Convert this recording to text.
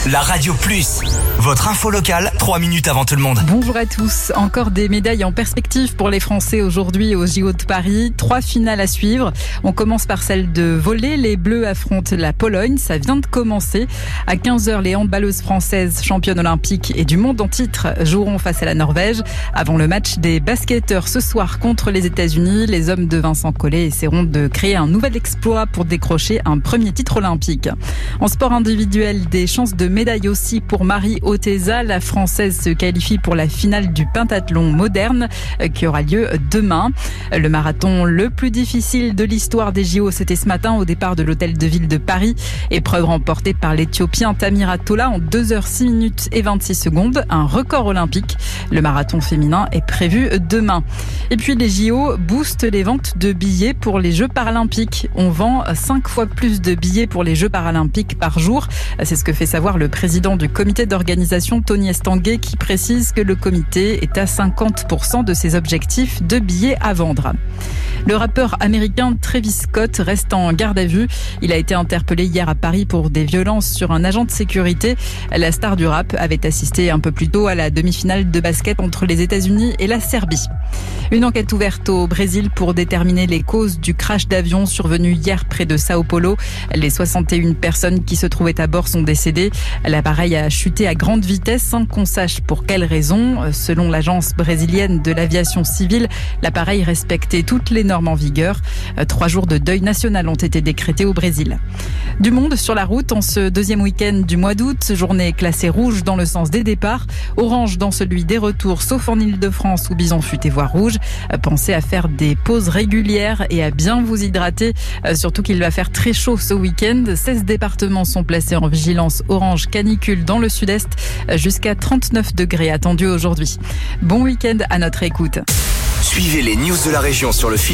La Radio Plus, votre info locale, 3 minutes avant tout le monde. Bonjour à tous. Encore des médailles en perspective pour les Français aujourd'hui au JO de Paris. 3 finales à suivre. On commence par celle de volley. Les Bleus affrontent la Pologne. Ça vient de commencer. À 15h, les handballeuses françaises, championnes olympiques et du monde en titre, joueront face à la Norvège. Avant le match des basketteurs ce soir contre les États-Unis, les hommes de Vincent Collet essaieront de créer un nouvel exploit pour décrocher un premier titre olympique. En sport individuel, des chances de médaille aussi pour Marie Oteza. La Française se qualifie pour la finale du pentathlon moderne qui aura lieu demain. Le marathon le plus difficile de l'histoire des JO, c'était ce matin au départ de l'hôtel de ville de Paris. Épreuve remportée par l'Éthiopien Tamira Tola en 2h 6 minutes et 26 secondes, un record olympique. Le marathon féminin est prévu demain. Et puis les JO boostent les ventes de billets pour les Jeux paralympiques. On vend 5 fois plus de billets pour les Jeux paralympiques par jour. C'est ce que fait savoir le président du comité d'organisation, Tony Estanguet, qui précise que le comité est à 50% de ses objectifs de billets à vendre. Le rappeur américain Travis Scott reste en garde à vue. Il a été interpellé hier à Paris pour des violences sur un agent de sécurité. La star du rap avait assisté un peu plus tôt à la demi-finale de basket entre les États-Unis et la Serbie. Une enquête ouverte au Brésil pour déterminer les causes du crash d'avion survenu hier près de Sao Paulo. Les 61 personnes qui se trouvaient à bord sont décédées. L'appareil a chuté à grande vitesse sans qu'on sache pour quelle raison. Selon l'agence brésilienne de l'aviation civile, l'appareil respectait toutes les normes en vigueur. 3 jours de deuil national ont été décrétés au Brésil. Du monde sur la route en ce deuxième week-end du mois d'août. Journée classée rouge dans le sens des départs, orange dans celui des retours, sauf en Ile-de-France où bison futé voire rouge. Pensez à faire des pauses régulières et à bien vous hydrater, surtout qu'il va faire très chaud ce week-end. 16 départements sont placés en vigilance orange canicule dans le sud-est, jusqu'à 39 degrés attendus aujourd'hui. Bon week-end à notre écoute. Suivez les news de la région sur le fil